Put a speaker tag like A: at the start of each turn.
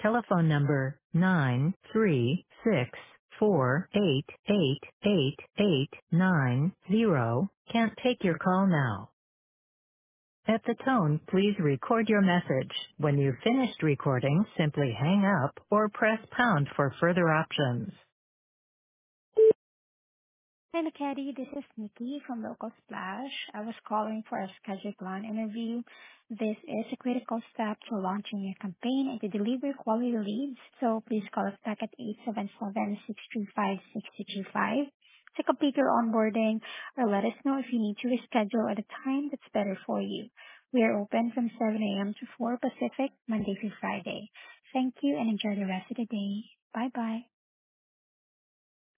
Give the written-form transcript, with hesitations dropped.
A: Telephone number 936488890 can't take your call now. At the tone, please record your message. When you've finished recording, simply hang up or press pound for further options.
B: Hi, Nakedi. This is Nikki from Local Splash. I was calling for a scheduled line interview. This is a critical step to launching your campaign and to deliver quality leads, so please call us back at 877-635-6225 to complete your onboarding, or let us know if you need to reschedule at a time that's better for you. We are open from 7 a.m. to 4 Pacific, Monday through Friday. Thank you and enjoy the rest of the day. Bye-bye.